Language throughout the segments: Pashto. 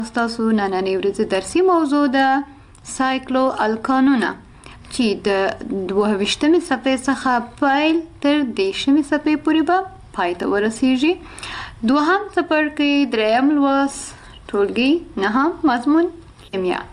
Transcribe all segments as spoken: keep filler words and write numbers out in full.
ستاسو نننۍ ورځې درسي موضوع ده سایکلو الکانونه چې د دوه ویشتمې صفحې څخه پیل تر دېرشمې صفحې پورې به پای ته ورسیږي. دوهم څپرکی، دریم لوست، ټولګي نهم، مضمون کیمیا.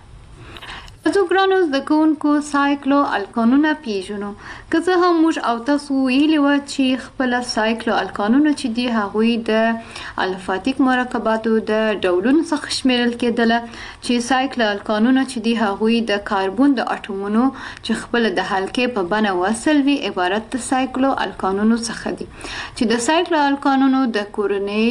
زه ګرانو زده کوونکو سایکلو الکانونه پیژنو. که څه هم موږ او تاسو ویلي وه چې خپله سایکلو الکانونه چې دي هغوی د الفاتیک مرکباتو د ډولونو څخه شمیرل کېدله، چې سایکلو الکانونه چې دي هغوی د کاربون د اټومونو چې خپله د حلقې په بڼه وصل وي عبارت د سایکلو الکانونو څخه دي. چې د سایکلو الکانونو د کورنۍ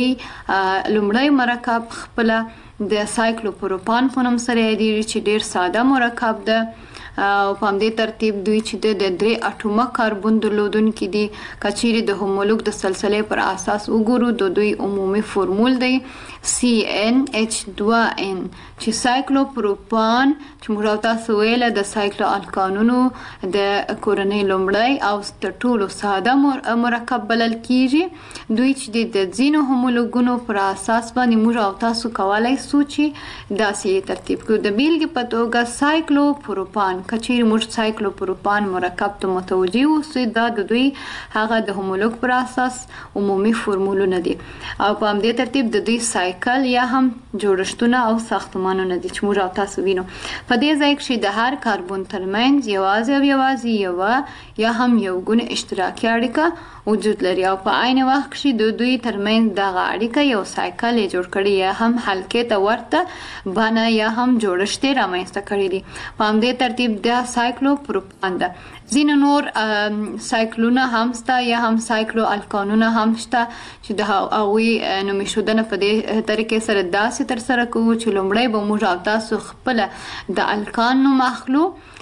لومړی مرکب خپله د سایکلوپروپان په نوم سره یادیږي چې ډیر ساده مرکب ده او په همدې ترتیب دوی چې د درې اټومه کاربون درلودونکي دي. که چیرې د هومولوګ د سلسلې پر اساس وګورو د دوی عمومي فورمول دی سی ان ایچ دوه ان چې سایکلوپروپان چې موږ او تاسو ویله د سایکلو الکانونو د کورنۍ لومړی او تر ټولو ساده مرکب بلل کیږي. دوی چې د ځینو هومولوګونو پر اساس باندې موږ او تاسو کولی سو چې داسې ترتیب کړو. د بیلګې په توګه سایکلوپروپان، که چیرې موږ سایکلوپروپان مرکب ته متوجه اوسو، دا د دوی هغه د هومولوګ پر اساس عمومي فورمولونه دي او په همدې ترتیب د دوی سایکل یا هم جوړښتونه او ساختمانونه دي چې موږ او تاسو وینو. په دې ځای کې د هر کاربون ترمنځ یوازې او یوازې یوه یا هم یو ګونه اشتراکي اړیکه وجود لري او په عین وخت کې د دوی ترمنځ دغه اړیکه یو سایکل یې جوړ کړی یا هم حلقې ته ورته بڼه یا هم جوړښت یې رامنځته کړی دي. په همدې ترتیب د سایکلوپروپان ده. ځینې نور سایکلونه هم شته یا هم سایکلو الکانونه هم شته چې د هغوی نوم ایښودنه په دې طریقې سره داسې ترسره کوو چې لومړی به موږ او تاسو خپله د الکان نوم اخلو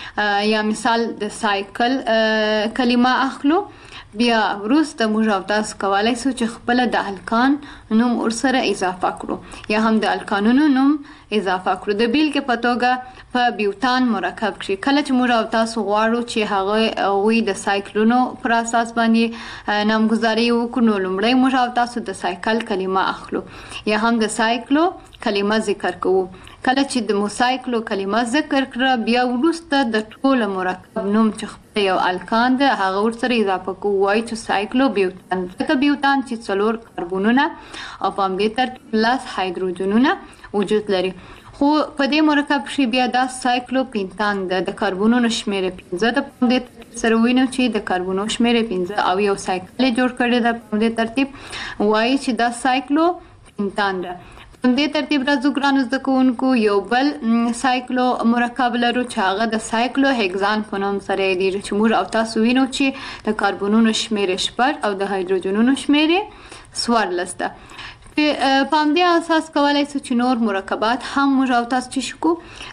یا مثال د سایکل کلمه اخلو، بیا وروسته موږ او تاسو کولی سو چې خپله د الکان نوم ورسره اضافه کړو یا هم د الکانونو نوم اضافه کړو. د بیلګې په توګه په بیوتان مرکب کښې کله چې موږ او تاسو غواړو چې هغوی د سایکلونو پر اساس باندې نامګذاري وکړو، نو لومړی موږ او تاسو د سایکل کلمه اخلو یا هم د سایکلو کلمه ذکر کوو. کله چې د موسایکلو کلمه ذکر کړه بیا وروسته د ټوله مرکب نوم چې خپله یو الکان ده هغه ورسره اضافه کوو، وایو چې سایکلو بیوتان. ځکه بیوتان چې څلور کاربونونه او په همدې ترتیب لس هایدروجنونه وجود لري. خو په دې مرکب کښې بیا دا سایکلو پینتان ده. د کاربونونو شمېره پنځه ده. په همدې سره وینو چې د کاربونو شمېره پنځه او یو سایکل یې جوړ کړی ده. په همدې ترتیب وایي چې دا سایکلو پینتان ده. په همدې ترتیب راځو ګرانو زده کوونکو یو بل سایکلو مرکب لرو چې هغه د سایکلو هیګزان په نوم سره یادیږي چې موږ او تاسو وینو چې د کاربونونو شمېره شپږ او د هایدروجنونو شمېره څوارلس ده. په همدې اساس کولی سو چې نور مرکبات هم موږ او تاسو چې شو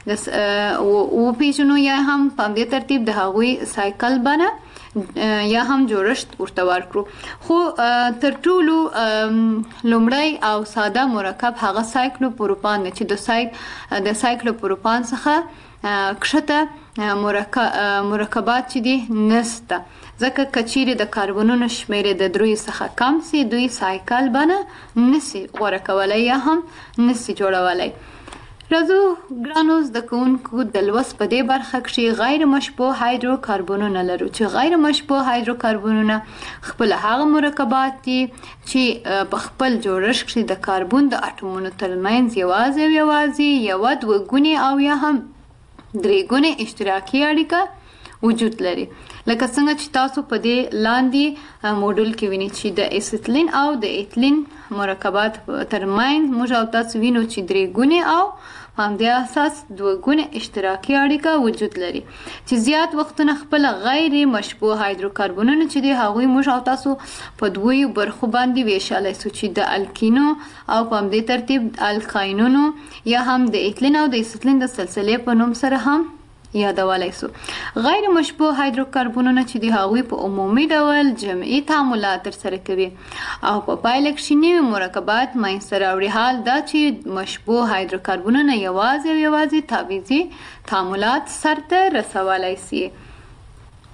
وپېژنو یا هم په همدې ترتیب د هغوی سایکل بڼه یا هم جوړښت ورته ورکړو. خو تر ټولو لومړی او ساده مرکب هغه سایکلوپروپان دی چې د سایکلوپروپان څخه کښته مرکبات چې دي نسته، ځکه که چیرې د کاربونونو شمېرې د دریو څخه کم سي دوی سایکل بڼه نسي غوره کولی یا هم نسي جوړولی. راځو ګرانو زده کوونکو د لوست په دې برخه کښې غیر مشبوع هایدروکاربونونه لرو چې غیر مشبوع هایدروکاربونونه خپله هغه مرکبات دي چې په خپل جوړښت کښې د کاربون د اټومونو ترمنځ یوازې او یوازې یوه دوه ګونې او یا هم درې ګونې اشتراکي اړیکه وجود لري. لکه څنګه چې تاسو په دې لاندې موډل کې وینئ چې د اسیتلین او د ایتلین مرکبات ترمنځ موږ او تاسو وینو چې درې ګونې او په همدې اساس دوه ګونې اشتراکي اړیکه وجود لري چې زیات وختونه خپله غیر مشبوع هایدروکاربونونه چې دي هغوی موږ او تاسو په دویو برخو باندې ویشلی سو چې د الکینو او په همدې ترتیب الکاینونو یا هم د ایتلین او د اسیتلین د سلسلې په نوم سره هم یادولی سو. غیر مشبوع هایدروکاربونونه چې دي هغوی په عمومي ډول جمعي تعاملات ترسره کوي او په پایله کښې نوي مرکبات منځته راوړي. حال دا چې مشبوع هایدروکاربونونه یوازې او یوازې تعویضي تعاملات سرته رسولی سي.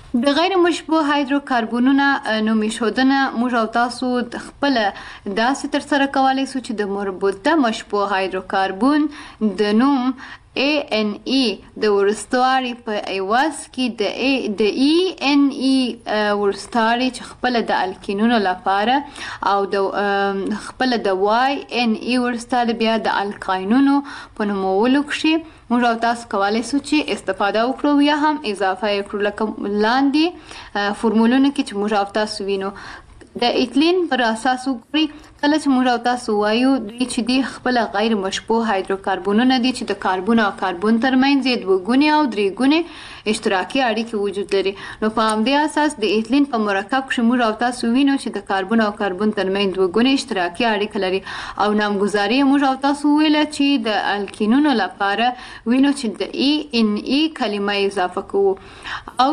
د غیر مشبوع هایدروکاربنونه نوم ایښودنه موږ او تاسو خپله داسې ترسره کولی سو چې د مربوطه مشبوع هایدروکاربن د نوم A N E د ورستواري په عوض کې د A د E N E ورستواري چې خپله د الکینونو لپاره او د خپله د Y N E ورستواري بیا د الکاینونو په نومولو کښې موږ او تاسو کولی سو چې استفاده وکړو یا هم اضافه یې کړو. لکه لاندې فورمولونو کې چې موږ او تاسو وینو د ایتلین پر اساس وګورئ. کله چې موږ او تاسو وایو دوی چې دي خپله غیر مشبوع هایدروکاربنونه دي چې د کاربن او کاربن ترمنځ یې دوه ګونې او درې ګونې اشتراکي اړیکې وجود لري. نو په همدې اساس د ایتلین په مرکب کښې موږ او تاسو وینو چې د کاربن او کاربن ترمنځ دوه ګونې اشتراکي اړیکه لري او نامګذاري یې موږ او تاسو وویله چې د الکینونو لپاره وینو چې د ای ان ای کلمه اضافه کوو او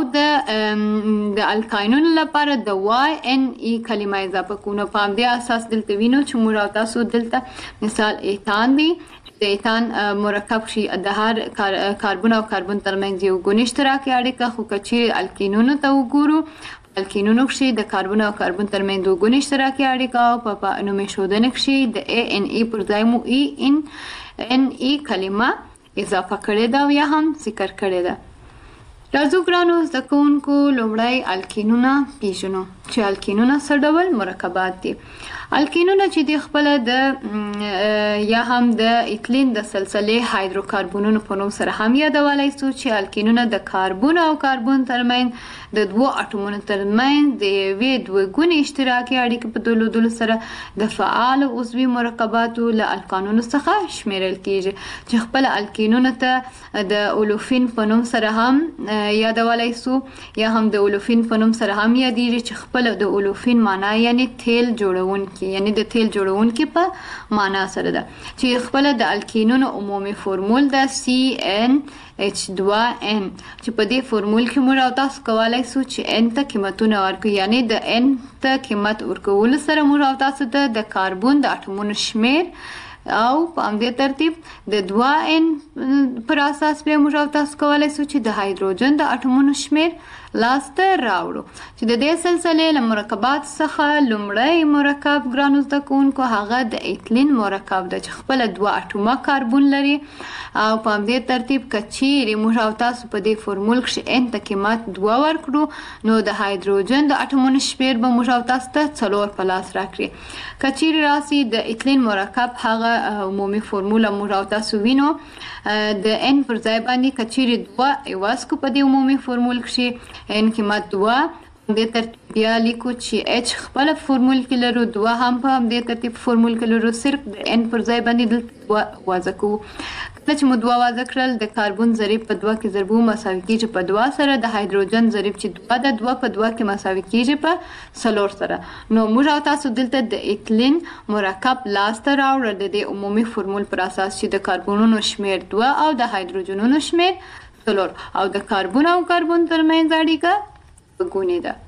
د د الکاینونو لپاره د وای ان ای کلمه اضافه کوو. نو په همدې اساس دلته وینو چې موږ او تاسو دلته مثال ایتان دی. د ایتان مرکب کښې د هر کاربن او کاربن ترمنځ یو ګونې اشتراکي اړیکه، خو که چیرې الکینونو ته وګورو الکینونو کښې د کاربن او کاربن ترمنځ دوه ګونې اشتراکي اړیکه او په نوم ایښودنې کښې د A N E پر ځای مو E N E کلمه اضافه کړې ده او یا هم ذکر کړې ده. راځو ګرانو زده کوونکو لومړی الکینونه پیژنو چې الکینونه څه ډول مرکبات دي. الکینونه چې دي خپله د یا هم د ایتلین د سلسلې هایدروکاربنونو په نوم سره هم یادولی سو چې الکینونه د کاربن او کاربن ترمنځ د دوو اټومونو ترمنځ د یوې دوه ګونې اشتراکي اړیکې په درلودلو سره د فعالو عضوي مرکباتو له الکانونو څخه شمیرل کیږي چې خپله الکینونو ته د اولوفین په نوم سره هم یادولی سو یا هم د اولوفین په نوم سره هم یادیږي چې خپله د اولوفین معنا یعنی تیل جوړونکي یعنی د تیل جوړونکي په معنا سره ده چې خپله د الکینونو عمومي فورمول ده سی ان اچ دوه ان چې په دې فورمول کې موږ او تاسو کولی سو چې ان ته قیمتونه ورکړو یعنی د ان ته قیمت ورکولو سره موږ او تاسو ته د کاربن د اټومونو شمیر او په همدې ترتیب د دوه ان پر اساس بیا موږ او تاسو کولی سو چې د هایدروجن د اټومونو شمیر لاسته راوړو چې د دې سلسلې له مرکبات څخه لومړی مرکب ګرانو زده کوونکو هغه د ایتلین مرکب ده چې خپله دوه اټومه کاربن لري او په همدې ترتیب که چیرې موږ او تاسو په دې فورمول کښې ان ته قیمت دوه ورکړو نو د هایدروجن د اټومونو شمیر به موږ او تاسو ته څلور په لاس راکړي. که چیرې راسي د ایتلین مرکب هغه عمومي فورمول موږ او تاسو وینو د ان پر ځای باندې که چیرې دوه عوض کړو په دې عمومي فورمول کښې ان قیمت دوه دې ترتیب بیا لیکو چې اچ خپله فورمول کې لرو دوه هم په همدې ترتیب فورمول کې لرو صرف د ان پر ځای باندې دلته دوه وضع کوو. کله چې مو دوه وضع کړل د کاربن ضریب په دوه کې ضربو مساوي کیږي په دوه سره د هایدروجن ضریب چې دوه د دوه په دوه کې مساوي کیږي په څلور سره. نو موږ او تاسو دلته د ایتلین مرکب لاسته راوړل د دې عمومي فورمول پر اساس چې د کاربنونو شمیر دوه او د هایدروجنونو شمیر څلور او د کاربن او کاربن ترمنځ اړیکه دوه ګونې ده.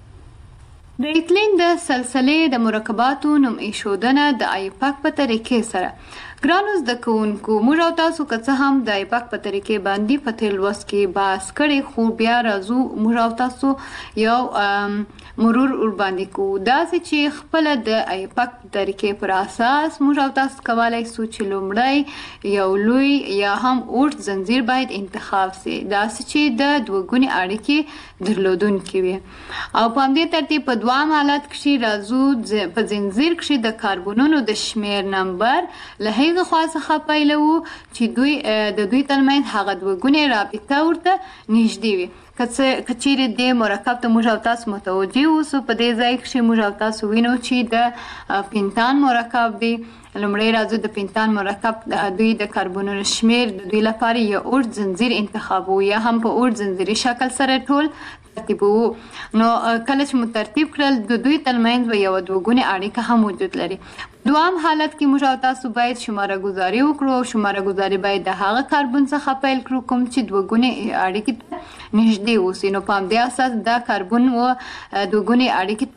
د ایتلین د سلسلې د مرکباتو نوم ایښودنه د آیپاک په طریقې سره. ګرانو زده کوونکو موږ او تاسو که څه هم د آیپاک په طریقې باندې په تېر لوست کې بحث کړی خو بیا راځو موږ او تاسو یو مرور ورباندې کوو داسې چې خپله د آیپاک په طریقې پر اساس موږ او تاسو کولی سو چې لومړی یو لوی یا هم اوږد زنځیر باید انتخاب سي داسې چې د دوه ګونې اړیکې درلودونکي وي او په همدې ترتیب په دوام حالت کښې راځو په زنځیر کښې د کاربنونو د شمیر نمبر له هغې خوا څخه پیلوو چې دوی د دوی ترمنځ هغه دوه ګونې رابطه ورته نږدې وي. که چیرې دې مرکب ته موږ او تاسو متوجه اوسو په دې ځای کښې موږ او تاسو وینو چې د پینتان مرکب دی. لومړی راځو د پینتان مرکب دوی د کاربنونو شمیر د دوی لپاره یو اوږد زنځیر انتخابوو یا هم په اوږد زنځیري شکل سره ټول ترتیبوو. نو کله چې مو ترتیب کړل د دوی ترمنځ به یوه دوه ګونې اړیکه هم وجود لري. دوام حالت کې موږ او تاسو باید شماره ګذاري وکړو او شماره ګذاري باید د هغه کاربن څخه پیل کړو کوم چې دوه ګونې اړیکې ته نږدې اوسي. نو په همدې اساس دا کاربن و دوه ګونې اړیکې ته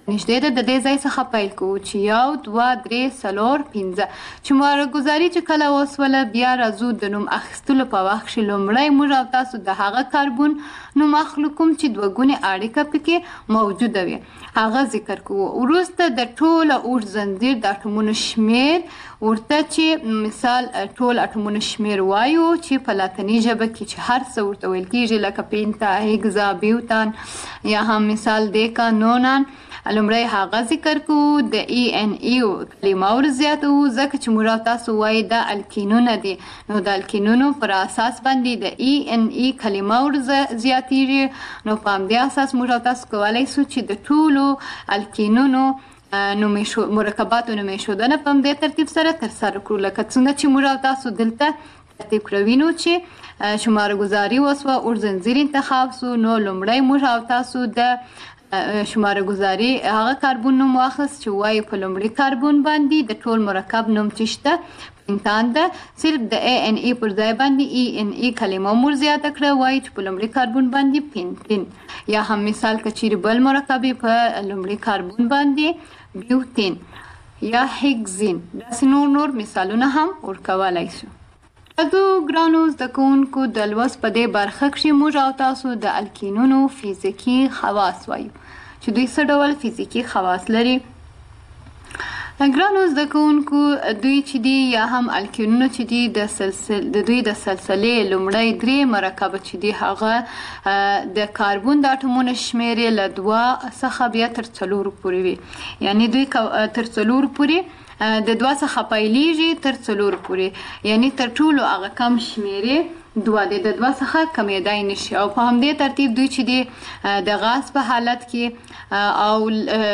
نږدې ده د دې ځای څخه پیل کوو چې یو دوه درې څلور پنځه شماره ګذاري چې کله وسوله بیا راځو د نوم اخیستلو په وخت کښې لومړی موږ او تاسو د هغه کاربون نوم اخلو کوم چې دوه ګونې اړیکه پکې موجوده وي هغه ذکر کوو. وروسته د ټوله اوږد زنځیر د اټومونو شمیر ورته چې مثال ټول اټومونو شمیر وایو چې په لاتیني ژبه کې چې هر څه ورته ویل کېږي لکه پینتا هیګزا بیوتان یا هم مثال دیکا نونان لومړی هغه ذکر کوو. د ای ان ای کلمه ور زیاتو ځکه چې موږ تاسو وایي دا الکینونه دي نو د الکینونو پر اساس باندې د ای ان ای کلمه ور زیاتیږي نو په همدې اساس موږ تاسو کولی سو چې د ټولو الکینونو نومې مرکباتو نومې ښودنه په همدې ترتیب سره ترسره کړو لکه څنګه چې موږ تاسو دلته ترتیب کړو وینو چې شماره ګذاري وسوه اوږد زنځیر انتخاب سو نو لومړی موږ او تاسو د شماره ګذاري هغه کاربون نوم واخست چې وایي په لومړي کاربون باندې د ټول مرکب نوم چې شته پنتان ده صرف د ای ان ای پر ځای باندې ای ان ای کلمه مور زیاته کړه وایي چې په لومړي کاربون باندې پنتین یا هم مثال که چیرې بل مرکب په لومړي کاربون باندې بیوتین یا هیګزین داسې نور نور مثالونه هم ورکولی شو. راځو ګرانو زده کوونکو د لوست په دې برخه کښې موږ او تاسو د الکینونو فزیکي خواص وایو چې دوی څه ډول فزیکي خواص لري. ګرانو زده کوونکو دوی چې دي یا هم الکینونه چې دي د سلسل د دوی د سلسلې لومړی درې مرکبه چې دي هغه د کاربون د اټومونو شمیر یې له دوه څخه بیا تر څلورو پورې وي یعنی دوی تر څلورو پورې د دوه څخه پیلیږي تر څلور پورې یعنی تر ټولو هغه کم شمیرې دوه دی د دوه څخه کمیدای نشي او په همدې ترتیب دوی چې دی د غاز په حالت کې او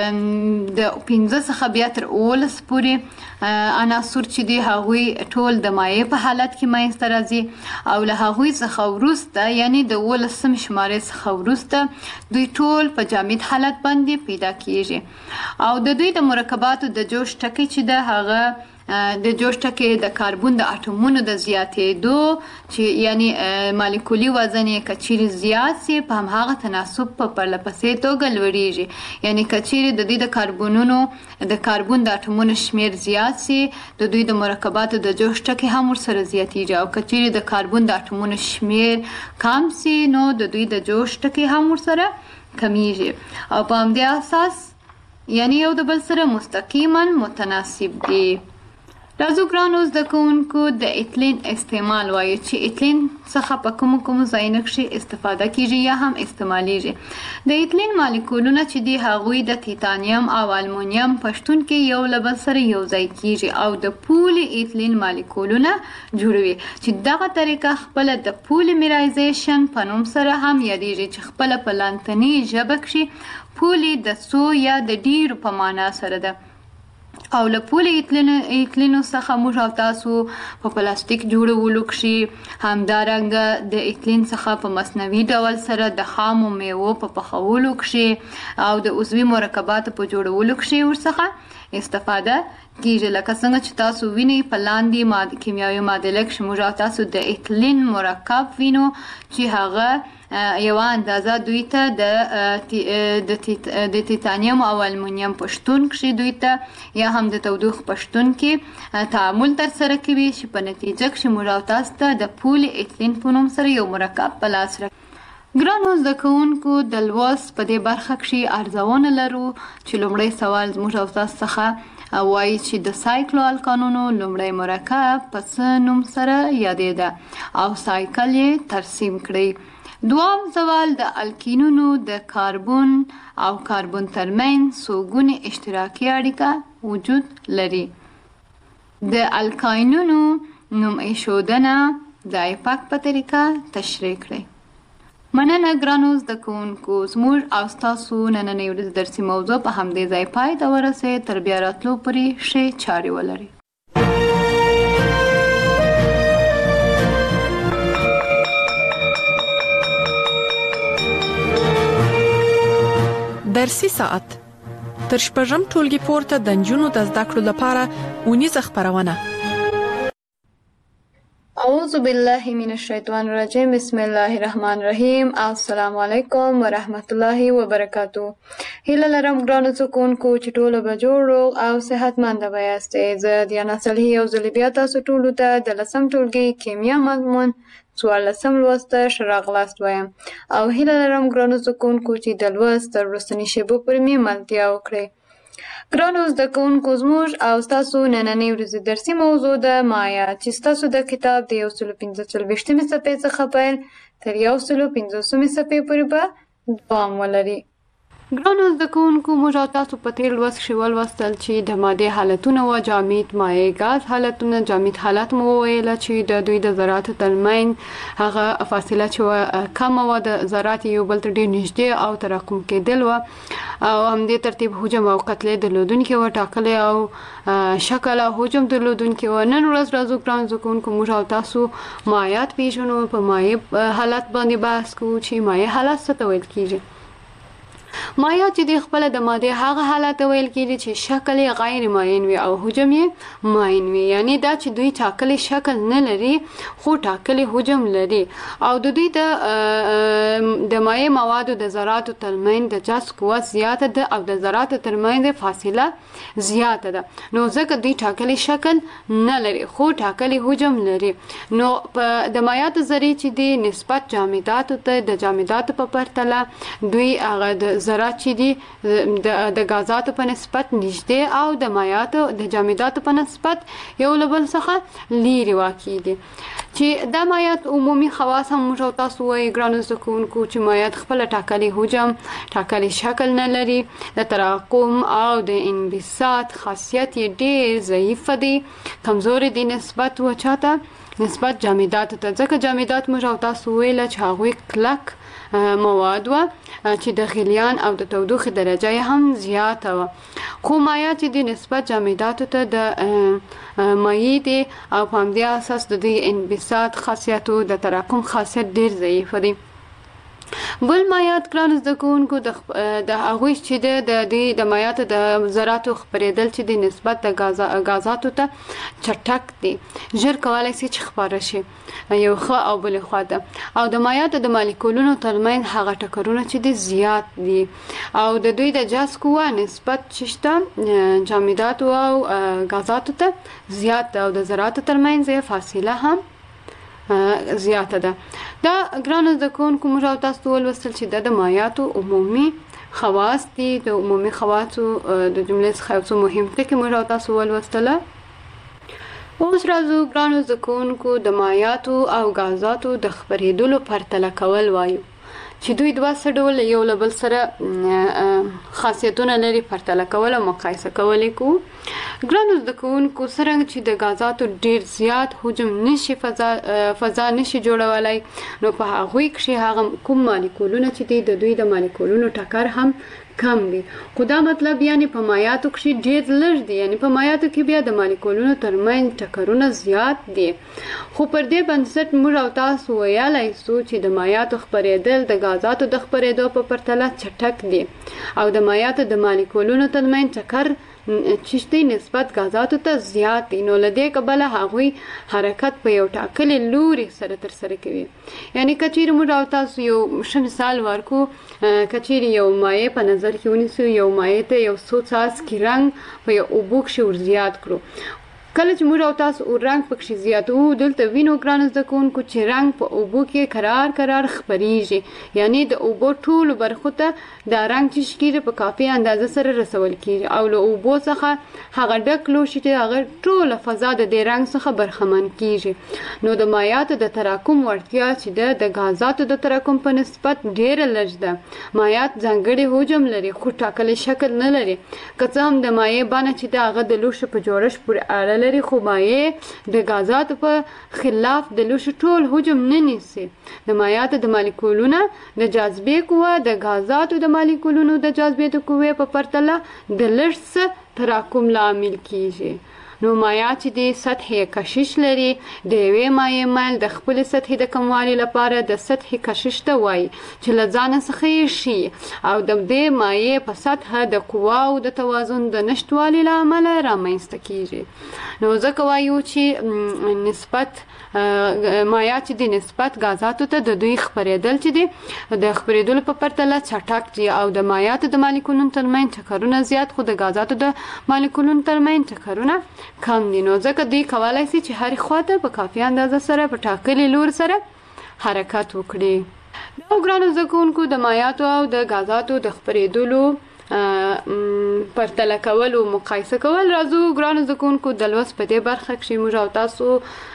د پنځه څخه بیا تر اوولس پورې عناصر چې دی هغوی ټول د مایع په حالت کې منځته راځي او له هغوی څخه وروسته یعنی د اوولسم شمارې څخه وروسته دوی ټول په جامد حالت باندې پیدا کیږي او د دوی د مرکباتو د جوش ټکی چې ده هغه د جوش ټکی د کاربون د اټومونو د زیاتېدو چې یعنی مالیکولي وزن یې که چیرې زیات سي په همهغه تناسب په پرله پسې توګه لوړیږي یعنی که چیرې د دوی د کاربونونو د کاربون د اټومونو شمیر زیات سي د دوی د مرکباتو د جوش ټکی هم ورسره زیاتیږي او که چیرې د کاربون د اټومونو شمیر کم سي نو د دوی د جوش ټکی هم ورسره کمیږي او په همدې اساس یعنی یو د بل سره مستقیما متناسب دي. راځو ګرانو زده کوونکو د ایتلین استعمال وایو چې ایتلین څخه په کومو کومو ځایونو کښې استفاده کیږي یا هم استعمالیږي. د ایتلین مالیکولونه چې دي هغوی د تیتانیم او المونیم په شتون کې یو له بل سره یو ځای کیږي او د پولی ایتلین مالیکولونه جوړوي چې دغه طریقه خپله د پولیمرایزیشن په نوم سره هم یادیږي چې خپله په لاتیني ژبه کښې پولی د څو یا د ډیرو په معنا سره ده او له پولي ایتلینو څخه موږ او تاسو په پلاستیک جوړولو کښې همدارنګه د ایتلین څخه په مصنوعي ډول سره د خامو میوو په پخولو کښې او د عضوي مرکباتو په جوړولو کښې ورڅخه استفاده کیږي لکه څنګه چې تاسو وینئ په لاندې ماد... کیمیاوي معادله کښې موږ او تاسو د ایتلین مرکب وینو چې هغه یوه اندازه دوی ته د د تیتانیم او المونیم په شتون کښې دوی ته یا هم د تودوخې په شتون کې تعامل ترسره کوي چې په نتیجه کښې موږ او تاسو ته د پولي ایتلین په نوم سره یو مرکب په لاس راکوي. ګرانو زده کوونکو د لوست په دې برخه کښې ارزونه لرو چې لومړی سوال زموږ او تاسو څخه وایي چې د سایکلو الکانونو لومړی مرکب په څه نوم سره یادېده او سایکل یې ترسیم کړئ. دوام سوال د الکینونو د کاربون او کاربون ترمنځ څو ګونې اشتراکي اړیکه وجود لري. د الکاینونو نوم ایښودنه د ایپاک په طریقه تشریح کړئ. مننه ګرانو زده کوونکو زموږ او ستاسو نننۍ ورځ درسي موضوع په همدې ځای پای ته ورسېد. تر بیا راتلو پورې ښې چارې ولرئ. درسي ساعت تر شپږم ټولګي پورته د نجونو د زده کړو لپاره اونیزه خپرونه. اعوذ بالله من الشیطان الرجیم بسم الله الرحمن الرحیم السلام علیکم ورحمت الله وبرکاتو. هیله لرم ګرانو څکونکو چې ټوله به جوړ روغ او صحتمند به یاستئ. زه دیانا صالحي یو ځل بیا تاسو ټولو ته د لسم ټولګي کیمیا مضمون څوارلسم لوست ته ښه راغلاست وایم او هیله لرم ګرانو څکونکو چې د لوست تر وروستني شیبو پورې مې ملتیا وکړئ. ګرانو زده کوونکو زموږ او ستاسو نننۍ ورځې درسي موضوع ده مایا چې ستاسو د کتاب د یو سلو پنځه څلوېښتمې صفحې څخه پیل تر یو سلو پنځوسمې صفحې پورې به دوام ولري. ګرانو زده کوونکو موږ او تاسو په تېر لوست کښې ولوستل چې د مادې حالتونه وه، جامد، مایع، ګاز حالتونه. جامد حالت مو وویله چې د دوی د ذراتو ترمنځ هغه فاصله چې وه کمه وه، د ذرات یو بل ته ډېر نږدې او تراکم کېدل وه او همدې ترتیب حجم او کتلې درلودونکې وه، ټاکلی او شکل او حجم درلودونکې وه. نن ورځ راځو ګرانو زده کوونکو موږ او تاسو مایعات پېژنو. په مایع حالت باندې بحث کوو چې مایع حالت څه ته ویل کېږي. مایع چې د خپله د مادې هغه حالت ته ویل کېږي چې شکل یې غیر ماین وي او حجم یې ماین وي، یعنی دا چې دوی ټاکلی شکل نه لري خو ټاکلی حجم لري او د دوی د د مایع موادو د ذراتو ترمنځ د جذب قوت زیاته ده او د ذراتو ترمنځ فاصله زیاته ده، نو ځکه دوی ټاکلی شکل نه لري خو ټاکلی حجم لري. نو د مایعاتو ذرې چې دي نسبت جامداتو ته د جامداتو په پرتله دوی هغه د ذرات چې دي د غازاتو په نسبت نږدې او د مایعاتو د جامداتو په نسبت یو له بل څخه لیرې واقع دي. چې دا مایعات عمومي خواص هم موږ او تاسو وایي ګرانو زده کوونکو چې مایعات خپله ټاکلی حجم، ټاکلی شکل نه لري، د تراکم او د انبساط خاصیت یې ډېر ضعیفه دی، کمزوري دی نسبت و چاته نسبت جامداتو ته، ځکه جامدات موږ او تاسو ویله چې هغوی کلک مواد وه چې د غلیان او د تودوخې درجه یې هم زیاته وه، خو مایع چې د نسبت جامداتو ته د مایع دی او په همدې اساس د دوی انبساط خاصیت او د تراکم خاصیت ډېر ضعیفه دی. بل مایعات ګرانو زده کوونکو د هغوی چې د دوی د مایعاتو د ذراتو خپرېدل چې د نسبت د غازاتو ته چټک دی، ژر کولی شي چې خپاره شي یو ښه او بلې خوا ته، او د مایعاتو د مالیکولونو ترمنځ هغه ټکرونه چې دي زیات دي او د دوی د جذب قوه نسبت چې شته جامداتو او غازاتو ته زیات ده او د ذراتو ترمنځ یې فاصله هم زیاته ده. دا ګرانو زده کوونکو موږ او تاسو ولوستل چې دا د مایعاتو عمومي خواص دي. د عمومي خواصو د جملې څخه یو څه مهم ټکي موږ او تاسو ولوستله. اوس راځو ګرانو زده کوونکو د مایعاتو او غازاتو د خپرېدلو پرتله کول وایو چې دوی دوه څه ډول یو له بل سره خاصیتونه لري، پرتله کول او مقایسه کول یې کوو. ګرانو زده کوونکو څرنګه چې د غازاتو ډېر زیات حجم نشي فضا فضا نشي جوړولی، نو په هغوی کښې هغه کوم مالیکولونه چې دي د دوی د مالیکولونو ټکر هم کم دی، خو دا مطلب یعنی په مایعاتو کښې ډېر لږ دی، یعنی په مایعاتو کې بیا د مالیکولونو ترمنځ ټکرونه زیات دي. خو پر دې بنسټ موږ او تاسو ویلی سو چې د مایعاتو خپرېدل د غازاتو د خپرېدو په پرتله چټک دي او د مایعاتو د مالیکولونو ترمنځ ټکر چې دی نسبت غازاتو ته زیات دي، نو له دې کبله هغوی حرکت په یو ټاکلي لوري سره ترسره کوي. یعنی که چیرې موږ او تاسو یو ښه مثال ورکو، که چیرې یو مایع په نظر کې ونیسو، یو مایع ته یو څو څاڅکي رنګ په یو اوبو کښې ور زیات کړو، کله چې موږ او تاسو رنګ پکښې زیاتوو دلته وینو ګرانو زده کوونکو چې رنګ په اوبو کې کرار کرار خپریږي، یعنی د اوبو ټولو برخو ته دا رنګ چې کېږي په کافي اندازه سره رسول کېږي او له اوبو څخه هغه ډک لوښي چې هغه ټوله فضا د دې رنګ څخه برخمن کېږي. نو د مایعاتو د تراکم وړتیا چې ده د غازاتو د تراکم په نسبت ډېره لږ ده. مایعات ځانګړی حجم لري خو ټاکلی شکل نه لري، که څه هم د مایع بڼه چې ده هغه د لوښو په جوړښت پورې اړه لري، خو مایع د غازاتو په خلاف د لوښو ټول حجم نه نیسي. د مایعاتو د مالیکولونو د جاذبې قوه د غازاتو د مالیکولونو د جاذبې د قوې په پرتله د لږ څه تراکم لامل کیږي. نو مایع چې د سطحې کشش لري د یوې مایع میل د خپل سطحې د کموالي لپاره د سطحې کشش ته وایي چې له ځان څخه یې شي او د دې مایع په سطحه د قواو د توازن د نشټوالي له امله رامنځته کیږي. نو ځکه وایو چې نسبت مایع چې د نسبت غازاتو ته د دوی خپرېدل چې دي د خپرېدلو په پرتله چټک دي او د مایعاتو د مالیکولونو ترمنځ ټکرونه زیات خو د غازاتو د مالیکولونو ترمنځ ټکرونه کم دي. نو ځکه دوی کولی شي چې هرې خواته په کافي اندازه سره په ټاکلي لور سره حرکت وکړي. دا ګرانو زده کوونکو د مایعاتو او د غازاتو د خپرېدلو پرتله کول او مقایسه کول. راځو ګرانو زده کوونکو د لوست په دې برخه کې موږ او تاسو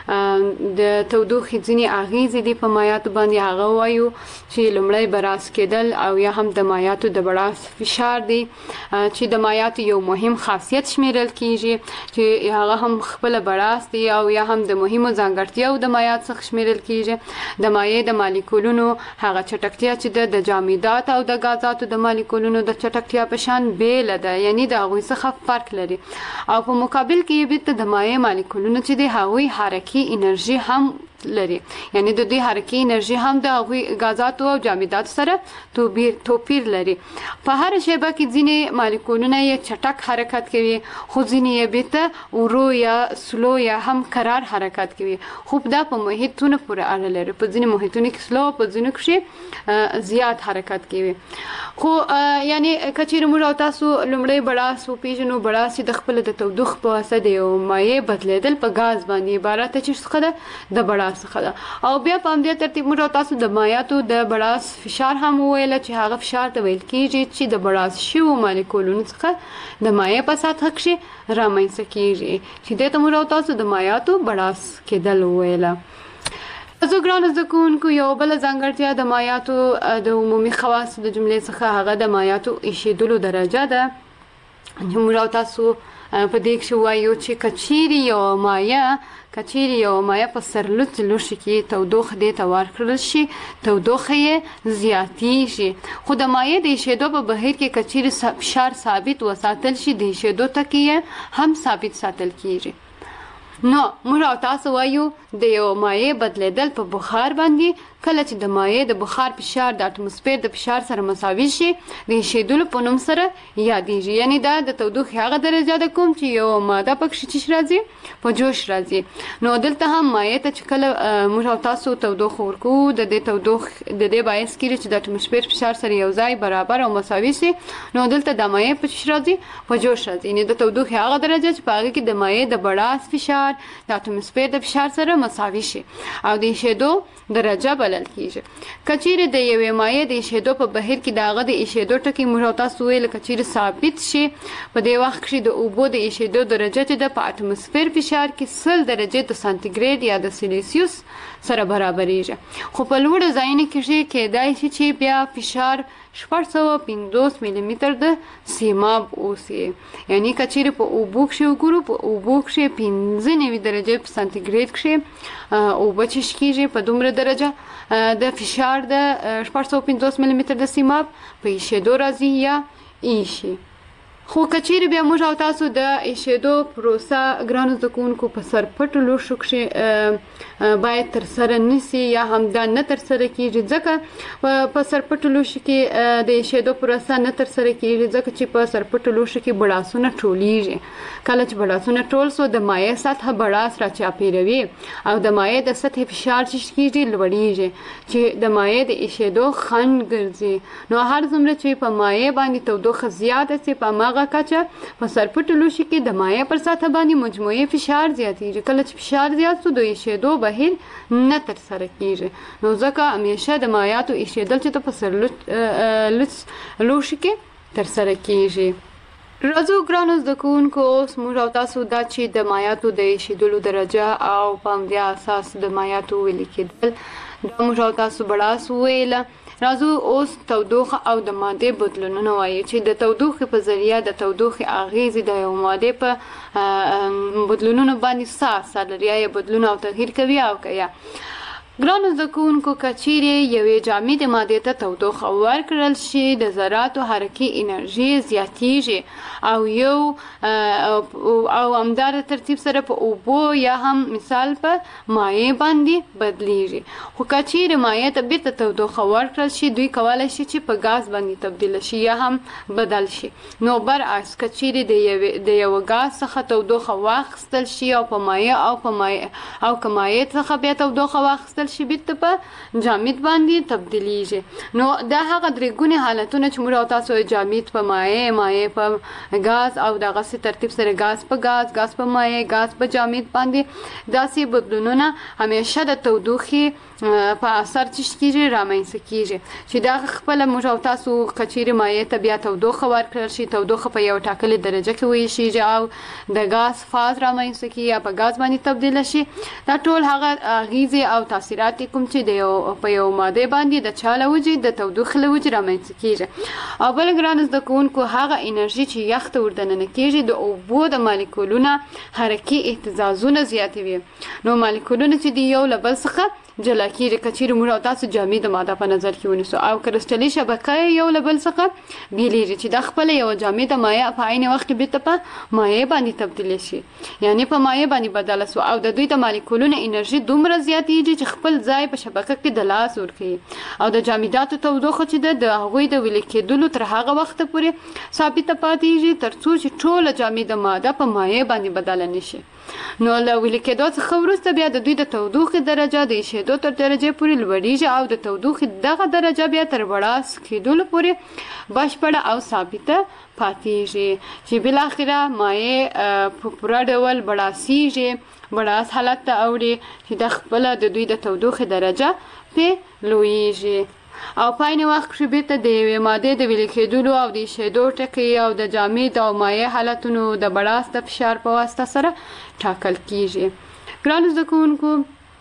د تودوخې ځینې اغیزې دي په مایعاتو باندې. هغه وایو چې لومړی براس کېدل او یا هم د مایعاتو د بړاس فشار دی چې د مایعاتو یو مهم خاصیت شمیرل کیږي چې هغه هم خپل بړاس دی او یا هم د مهمو ځانګړتیاو د مایعات څخه شمیرل کیږي. د مایع د مالیکولونو هغه چټکتیا چې د جامدات او د غازاتو د مالیکولونو د چټکتیا په شان بیل ده یعنی د هغوی څخه فرق لري او په مقابل کې بیت د مایع مالیکولونو چې د هغوی حرکي انرژي هم لري یعنی د دې حرکي انرژي هم د هغوی غازاتو او جامداتو سره توپیر توپیر لري. په هر شیبه کې ځینې مالیکولونه یې چټک حرکت کوي خو ځینې یې بیت ورو یا سلو یا هم قرار حرکت کوي خو دا په محیطونو پورې اړه لري. په ځینې محیطونو کې سلو په ځینو کې زیات حرکت کوي خو یعنی کچیر موږ او تاسو لومړی بړاس وپیژنو. بړاس چې د خپل د تودوخې په واسطه د یو مایع بدلیدل په غاز باندې عبارت دی چې څه ده د بړاس څخه ده او بیا په همدې ترتیب موږ او تاسو د مایعاتو د بړاس فشار هم وویل چې هغه فشار ته ویل کیږي چې د بړاس شویو مالیکولونو څخه د مایع په سطحه کې رامنځته کیږي چې دې ته موږ او تاسو د مایعاتو بړاس کېدل وویل. زه ګرانو زده کوونکو یو بله ځانګړتیا د مایعاتو د عمومي خواصو د جملې څخه هغه د مایعاتو ایښېدلو درجه ده. موږ او تاسو په دې کې وایو چې کچیرې یو مایع کچیرې یو مایع په سرلوڅ لوښي کې تودوخه دې ته ورکړل شي تودوخه یې زیاتیږي خو د مایع د ایښېدو په بهیر کې کچیرې فشار ثابت وساتل شي د ایښېدو ټکي یې هم ثابت ساتل کیږي. نو موږ او تاسو وایو د یو مایع بدلیدل په بخار باندې کله چې د مایع د بخار فشار د اټموسفیر د فشار سره مساوي شي د ایښېدلو په نوم سره یادیږي. یعنی دا د تودوخې هغه درجه ده کوم چې یو ماده پکې چې راځي په جوش راځي. نو دلته هم مایع ته چې کله موږ او تاسو تودوخه ورکو د دې تودوخې د دې باعث کیږي چې د اټموسفیر فشار سره یو ځای برابر او مساوي شي. نو دلته د مایع په چې راځي په جوش راځي یعنی د تودوخې هغه درجه چې په هغه کې د مایع د بړاس فشار د اټموسفیر د فشار سره مساوي شي او د ایښېدو درجه بلل کیږي. کچیرې د یوې مایع د ایښېدو په بهیر کې د هغه د ایښېدو ټکي موږ او تاسو ویل کچیرې ثابت شي په دې وخت کې د اوبو د ایښېدو درجه چې د په اټموسفیر فشار کې سل درجې د سانتیګریډ یا د سیلیسیوس سره برابرېږي خو په لوړو ځایونو کې کېدای شي چې بیا فشار شپږ سوه پنځوس ملي متر د سیماب اوسي. یعنی کچیرې په اوبو کې وګورو په اوبو کې پنځه نوي درجې په سانتیګریډ کې اوبه چې کېږي په دومره درجه د فشار د شپږ سوه پنځوس ملي متر د سیماب په ایښېدو راځي یا ایشي. خو کچیرې بیا موږ او تاسو د ایښېدو پروسه ګرانو زده کوونکو په سرپټو لوښو کې باید ترسره نشي یا هم دا نه ترسره کیږي ځکه په سرپټو لوښو کې د ایښېدو پروسه نه ترسره کیږي ځکه چې په سرپټو لوښو کې بړاسونه ټولیږي. کله چې بړاسونه ټول سو د مایع سطحه بړاس را چاپیروي او د مایع د سطحې فشار چې کیږي لوړیږي چې د مایع د ایښېدو خنډ ګرځي. نو هر څومره چې په مایع باندې تودوخه زیاته سي په هماغه کچه په سرپټو لوښي کې د مایع پر سطحه باندې مجموعي فشار زیاتیږي. کله چې فشار زیات سو د ایښېدو بهیر نه ترسره کیږي. نو ځکه همیشه د مایعاتو ایښېدل چې په سرلوڅ لوښي کې ترسره کیږي. راځو ګرانو زده کوونکو اوس موږ او تاسو دا چې د مایعاتو د ایښېدلو درجه او په همدې اساس د مایعاتو ویلي کېدل دا موږ او تاسو بړاس وویله. راځو اوس تودوخه او د مادې بدلونونه وایي چې د تودوخې په ذریعه د تودوخې اغیزې د یو مادې په بدلونونو باندې څه اثر لري یا بدلون او تغییر کوي او که یا ګرانو زده کوونکو که چیرې یوې جامدې مادې ته تودوخه ورکړل شي د ذراتو حرکي انرژي زیاتیږي او یو او همداره ترتیب سره په اوبو یا هم مثال په مایع باندې بدلیږي خو که چیرې مایع ته بیرته تودوخه ورکړل شي دوی کولی شي چې په ګاز باندې تبدیل شي یا هم بدل شي نو برعکس که چیرې د یو د یو ګاز څخه تودوخه واخیستل شي او په مایع او په مایع او که مایع څخه بیا تودوخه واخیستل شي بیرته په جامد باندې تبدیلیږي نو دا هغه درې ګونې حالتونه چې موږ او تاسو جامد په مایع مایع په ګاز او دغسې ترتیب سره ګاز په ګاز ګاز په مایع ګاز په جامد باندې داسې بدلونونه همیشه د تودوخې په اثر څه کېږي رامنځته کېږي چې دا خپله موږ او تاسو که چیرې مایع ته بیا تودوخه ورکړل شي تودوخه په یو ټاکلې درجه کې ویشیږي او د ګاز فاز رامنځته کېږي یا په ګاز باندې تبدیله شي دا ټول هغه اغیزې او تاثیرات کوم چې د یو په یو ماده باندې د چا له وجې د تودوخې له وجې رامنځته کېږي او بل ګرانو زده کوونکو هغه انرژي چې یخ ته وردننه کېږي د اوبو د مالیکولونه حرکي اهتزازونه زیاتوي نو مالیکولونه چې دي یو له بل څخه جلا کېږي که چیرې موږ او تاسو جامده ماده په نظر کې ونیسو او کرسټلي شبکه یو له بل څخه بیلیږي چې دا خپله یوه جامده مایع په عین وخت کې بیرته په مایع باندې تبدیلی شي یعنې په مایع باندې بدله سو او د دوی د مالیکولونو انرژي دومره زیاتېږي چې خپل ځای په شبکه کې د لاس ورکوي او د جامداتو تودوخه چې ده د هغوی د ویلې کېدلو تر هغه وخته پورې ثابته پاتېږي تر څو چې ټوله جامده ماده په مایع باندې بدله نشي نو له ویلې کېدو څخه وروسته بیا د دوی د تودوخې درجه د ایشېدو تر درجې پورې لوړېږي او د تودوخې دغه درجه بیا تر بړاس کېدلو پورې بشپړه او ثابته پاتېږي چې بالاخره مایع په پوره ډول بړاسیږي بړاس حالت ته اوړي چې د خپله د دوی د تودوخې درجه پې لویږي او په عین وخت کې بیرته د یوې مادې د ویلې کېدلو او د ایشېدو ټکي او د جامد او مایع حالتونو د بړاس د فشار په واسطه سره ټاکل کېږي ګرانو زده کوونکو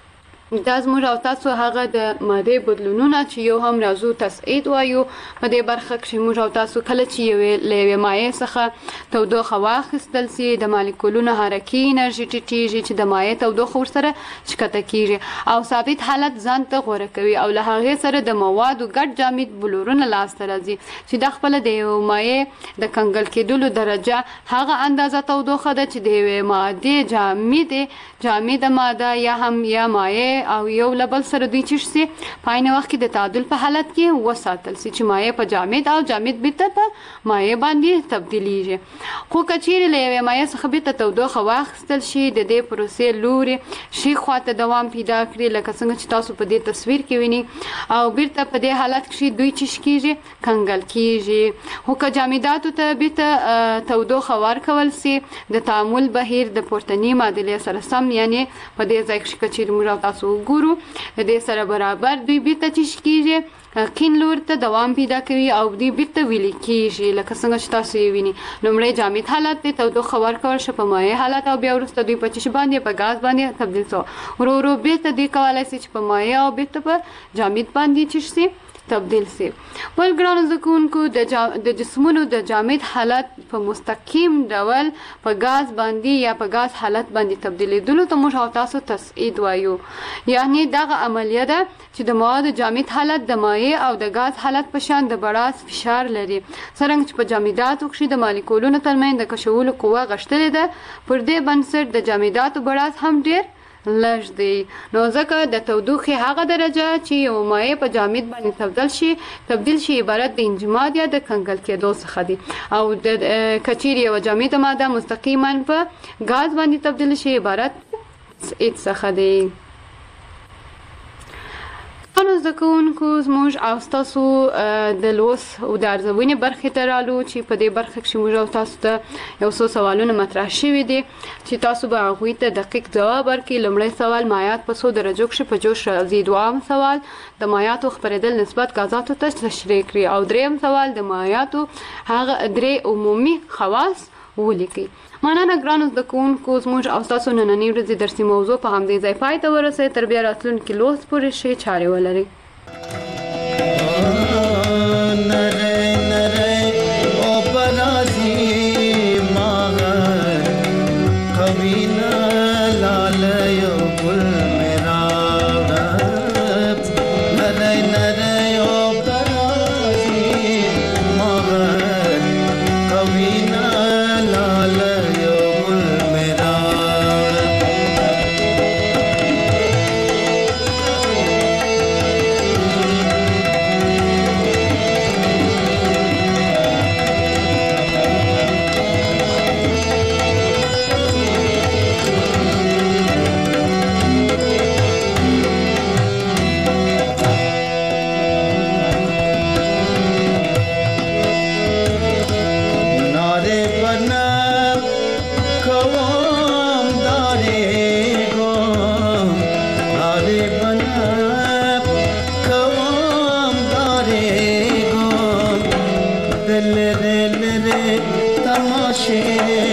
دا زموږ او تاسو هغه د مادې بدلونونه چې یو هم راځو تصعید وایو په دې برخه کې موږ او تاسو کله چې یوې له یوې مایع څخه تودوخه واخیستل سي د مالیکولونو حرکي انرژي ټیټېږي چې د مایع تودوخه ورسره ښکته کېږي او ثابت حالت ځان ته غوره کوي او له هغې سره د موادو ګډ جامد بلورونه لاسته راځي چې دا خپله د یو مایع د کنګل کېدلو درجه هغه اندازه تودوخه ده چې د یوې مادې جامدې جامده ماده یا هم یا مایع او یو لبل سره دوی چش سي په عین وخت کې د تعادل په حالت کې وساتل سي چې مایع په جامد او جامد بیرته په مایع باندې تبدیلیږي خو که چیرې له یوې مایع څخه بیرته تودوخه واخیستل شي د دې پروسې لوري ښي خواته دوام پیدا کړي لکه څنګه چې تاسو په دې تصویر کې وینئ او بیرته په دې حالت کې دوی چش کېږي کنګل کېږي خو که جامداتو ته بیرته تودوخه ورکول سي د تعامل بهیر د پورتنۍ معادلې سره سم یعنې په دې ځای کې چې موږ تاسو ګورو د دې سره برابر دوی بیرته چش کېږي کیڼ لور ته دوام پیدا کوي او دوی بیرته ویلې کېږي لکه څنګه چې تاسو یې وینئ لومړی جامد حالت دی تودوخه ورکول شو په مایع حالت او بیا وروسته دوی په چش باندې په ګاز باندې تبدیل شو ورو ورو بیرته دوی کولی شي چې په مایع او بیرته په جامد باندې چش سي تبدیل سي بل ګرانو زده کوونکو د جا... د جسمونو د جامد حالت په مستقیم ډول په ګاز باندې یا په ګاز حالت باندې تبدیلیدلو ته موږ او تاسو تصعید وایو یعنی دغه عملیه ده چې د موادو جامد حالت د مایع او د ګاز حالت په شان د بړاس فشار لري څرنګه چې په جامداتو کې د مالیکولونو ترمنځ د کشولو قوه غښتلې ده پر دې بنسټ د جامداتو بړاس هم ډیر لږ دی نو ځکه د تودوخې هغه درجه چې یو مایع په جامد باندې تبدیل شي تبدیل شي عبارت د انجماد یا د کنګل کېدو څخه دی او د کچیر یو جامده ماده مستقیما په ګاز باندې تبدیل شي عبارت تصعید څخه دی نو زده کوونکو زموږ او ستاسو د لوست او د ارزونې برخې ته رالو چې په دې برخه کې موږ او تاسو ته یو څو سوالونه مطرح شوي دي چې تاسو به هغوی ته دقیق ځواب ورکړئ لومړی سوال مایعات په څو درجو کې په جوش راځي دویم سوال د مایعاتو خپرېدل نسبت ګازاتو ته تشریح کړئ او دریم سوال د مایعاتو هغه درې عمومي خواص ولیکئ مننه ګرانو زده کوونکو زموږ او ستاسو نننۍ ورځې درسي موضوع په همدې ځای پای ته ورسوئ تر بیا راتلونکي لوست پورې ښې چارې ولرئ کبھی نہ لال یو گل میرا لره لره تماشه